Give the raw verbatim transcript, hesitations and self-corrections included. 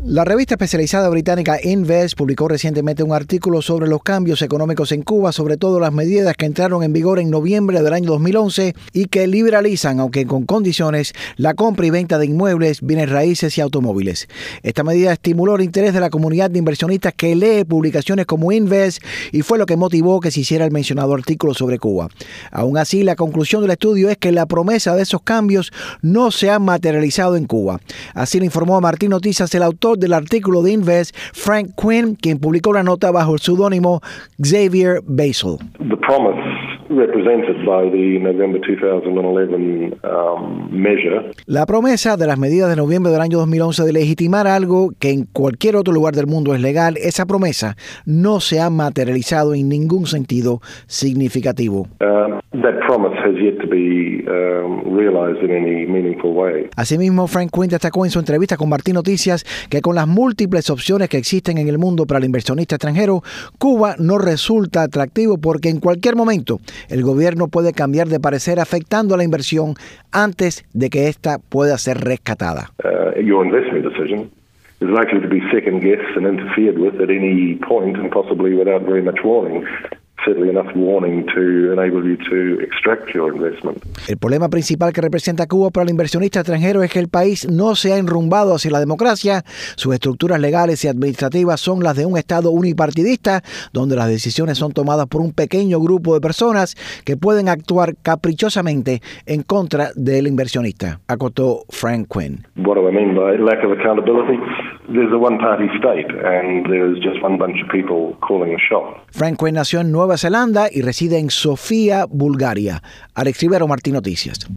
La revista especializada británica Invest publicó recientemente un artículo sobre los cambios económicos en Cuba, sobre todo las medidas que entraron en vigor en noviembre del año dos mil once y que liberalizan, aunque con condiciones, la compra y venta de inmuebles, bienes raíces y automóviles. Esta medida estimuló el interés de la comunidad de inversionistas que lee publicaciones como Invest y fue lo que motivó que se hiciera el mencionado artículo sobre Cuba. Aún así, la conclusión del estudio es que la promesa de esos cambios no se ha materializado en Cuba. Así lo informó a Martín Noticias el autor del artículo de Invest, Frank Quinn, quien publicó la nota bajo el seudónimo Xavier Basel. The promise represented by the November two thousand eleven um, measure. La promesa de las medidas de noviembre del año dos mil once de legitimar algo que en cualquier otro lugar del mundo es legal, esa promesa no se ha materializado en ningún sentido significativo. Uh, that promise has yet to be um, realized in any meaningful way. Asimismo, Frank Quinn destacó en su entrevista con Martín Noticias que con las múltiples opciones que existen en el mundo para el inversionista extranjero, Cuba no resulta atractivo porque en cualquier momento el gobierno puede cambiar de parecer afectando a la inversión antes de que ésta pueda ser rescatada. Uh, your investment decision is likely to be second-guessed and interfered with at any point and possibly without very much warning. Certainly enough warning to enable you to extract your investment. El problema principal que representa Cuba para el inversionista extranjero es que el país no se ha enrumbado hacia la democracia. Sus estructuras legales y administrativas son las de un Estado unipartidista, donde las decisiones son tomadas por un pequeño grupo de personas que pueden actuar caprichosamente en contra del inversionista, acotó Frank Quinn. What do I mean by lack of accountability? There's a one-party state and there's just one bunch of people calling the shot. Frank Quinn nació en Nueva Zelanda y reside en Sofía, Bulgaria. Alex Rivero, Martín Noticias.